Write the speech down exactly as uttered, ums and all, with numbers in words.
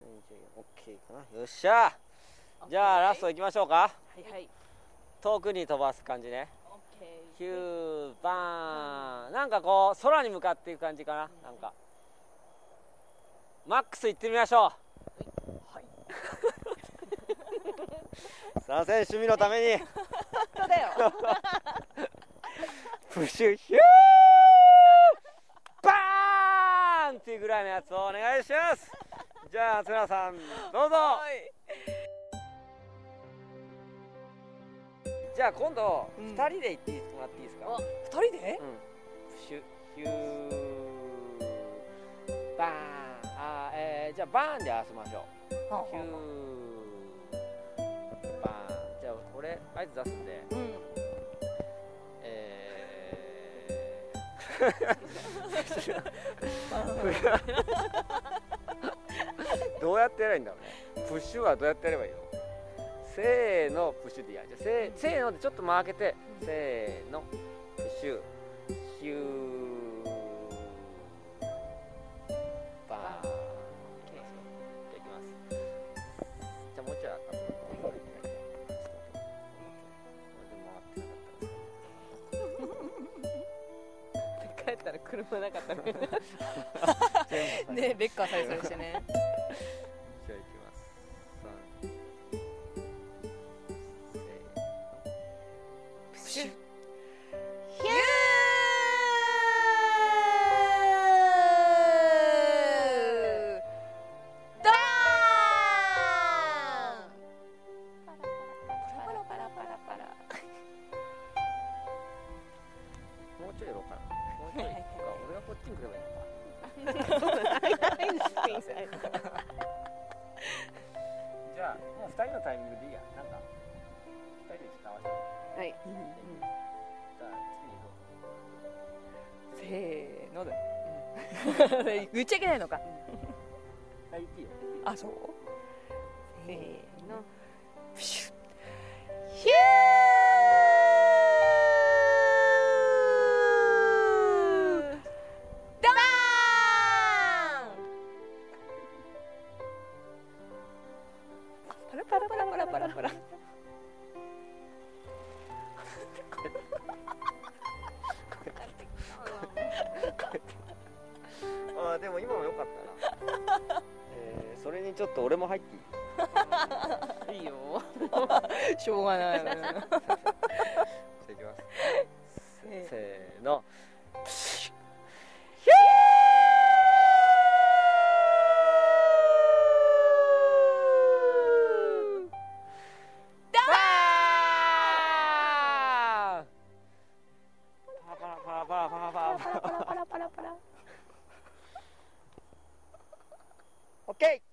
オッケーかな。よっしゃ。じゃあラストいきましょうか。 はいはい。 遠くに飛ばす感じね。 オッケー。 ヒューバーン。なんかこう空に向かっていく感じかな。なんかマックスいってみましょう。 はい。 さあ選手趣味のために。 本当だよ。 プシュヒューバーンっていうぐらいのやつをお願いします。じゃあつらさんどうぞ。 はい。 じゃあ今度うんふたりで行ってもらっていいですか。 あ、二人で？ うん。プシュヒューバーン。あー、えー、じゃあバーンで合わせましょう。 はヒューバーン。じゃあ俺合図出すんで、 うん。 えー、どうやってやればいいんだろうね。プッシュはどうやってやればいいの。せーのプッシュでいいや。じゃあせー、せーのでちょっと間開けて、せーのプッシュヒューバーン。じゃあいきます。じゃあもうちょい開かせて。 帰ったら車なかったみたいな。ね、レッカーされそうでしてね。 じゃあいきます。さん、せーの。プシュッ。 ヒュー。ダーン。パラパラパラパラ。 もうちょいやろうかな。もうちょいか。俺がこっちに来ればいいのか。じゃあもうふたりのタイミングでいいや。なんかふたりでちょっと合わせて。 はい。 じゃあ次にどうぞ。 せーので。言っちゃいけないのか。 はい、いいよ。 あ、そう。せーの。プシュッ。ヒュー。ダーン。パラパラパラパラパラパラ。 ああ、でも今も良かったな。えー、それにちょっと俺も入っていい？ いいよ。しょうがない。 じゃあいきます。せーの。プシュッ。ヒュー。 ダーン。 パラパラパラパラパラパラパラパラパラパラ。オッケー。